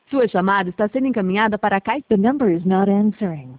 Sua chamada está sendo encaminhada para a caixa. The number is not answering.